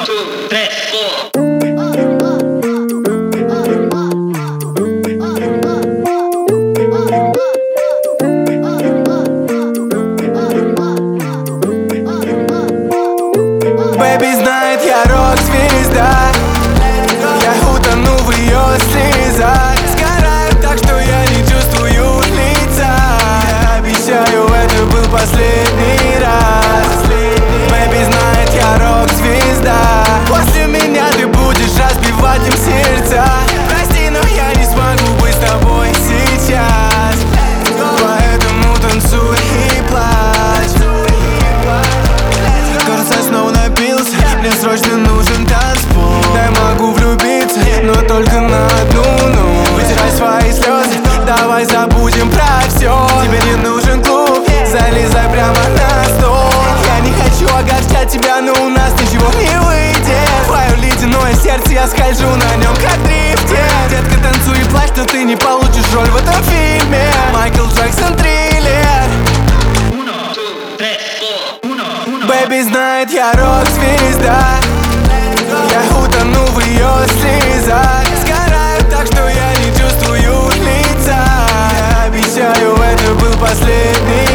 2, 3, 4. Бэби знает, я рок-звезда. Я утону в ее слезах. Сгораю так, что я не чувствую лица. Я обещаю, это был последний раз. Бэби знает, я рок-звезда. После меня ты будешь разбивать им сердца. Прости, но я не смогу быть с тобой сейчас. Поэтому танцуй и плачь. Кажется, я снова напился. Мне срочно нужен танцпол. Я могу влюбиться, но только на одну ночь. Вытирай свои слезы, давай забудем про все. Тебе не нужен клуб, залезай прямо на стол. Я не хочу огорчать тебя, но у нас ничего не выйдет. Твое ледяное сердце, я скольжу на нем как дрифтер. Детка, танцуй и плачь, но ты не получишь роль в этом фильме. Майкл Джексон, Триллер. Бэби знает, я рок-звезда. Я утону в ее слезах. Сгораю так, что я не чувствую лица. Я обещаю, это был последний